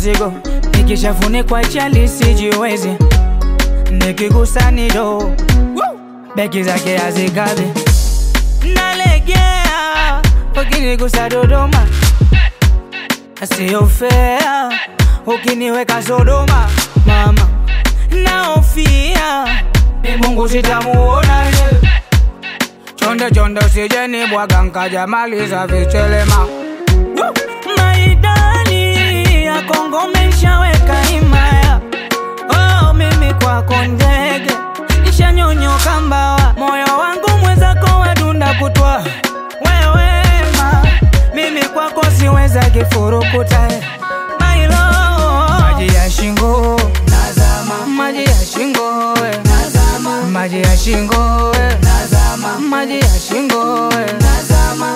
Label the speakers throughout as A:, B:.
A: mzigo, nikishafunikwa chali sijiwezi, nikigusa nido beki zake hazikabi. Nalegea ukinigusa Dodoma, sio fair ukiniweka Sodoma. Mama naofia Mungu sitamuona, chonde chonde usije bwaga nkaja maliza vichelema. Maidani ya Kongo meshaweka himaya, oh mimi kwako ndege nishanyonyoka mbawa, moyo wangu mwezako wadunda kutwa wewe ma, mimi kwako siweza kifurukuta. Maji ya shingo nazama, maji ya shingo nazama, maji ya shingo nazama, maji ya shingo nazama.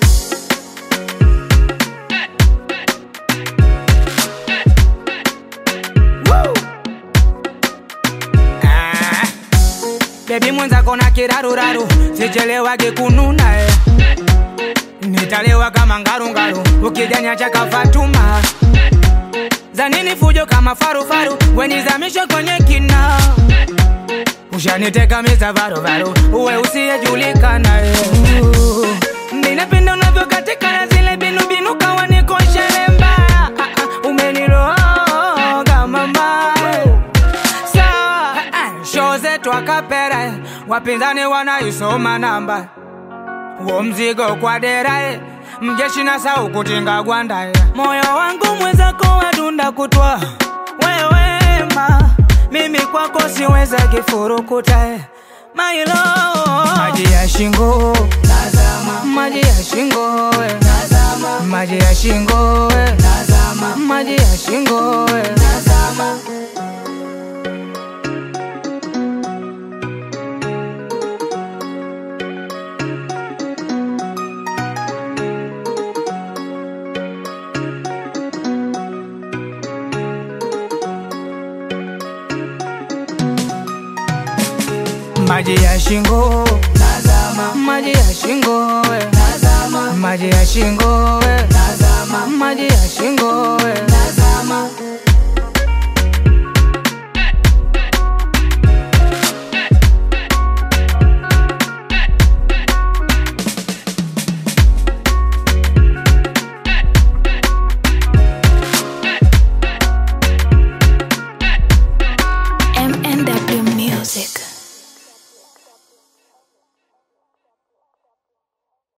A: Baby mwenzako na kiraruraru, sichelewage kununa nitalewa kama ngaru-ngaru, ukijanya chaka Fatuma. Zanini fujo kama faru-faru, wenizamisha kwenye kina, ushaniteka meza varu-varu, uwe usiyejulikana. Ninapenda unavyokatika na zile binu-binu kawa niko shelemba. Umeniroga mama, sawa show zetu akapera, wapinzani wanaisoma namba, uo mzigo kwa dera, mjeshi na sau kutinga gwanda. Moyo wangu mwezako wadunda kutwa wewe ma, mimi kwako siweza kifurukuta. Maji ya shingo nazama, maji ya shingo nazama, maji ya shingo nazama, maji ya shingo nazama. Maji ya shingo nazama, maji ya shingo nazama, maji ya shingo nazama, maji ya shingo nazama.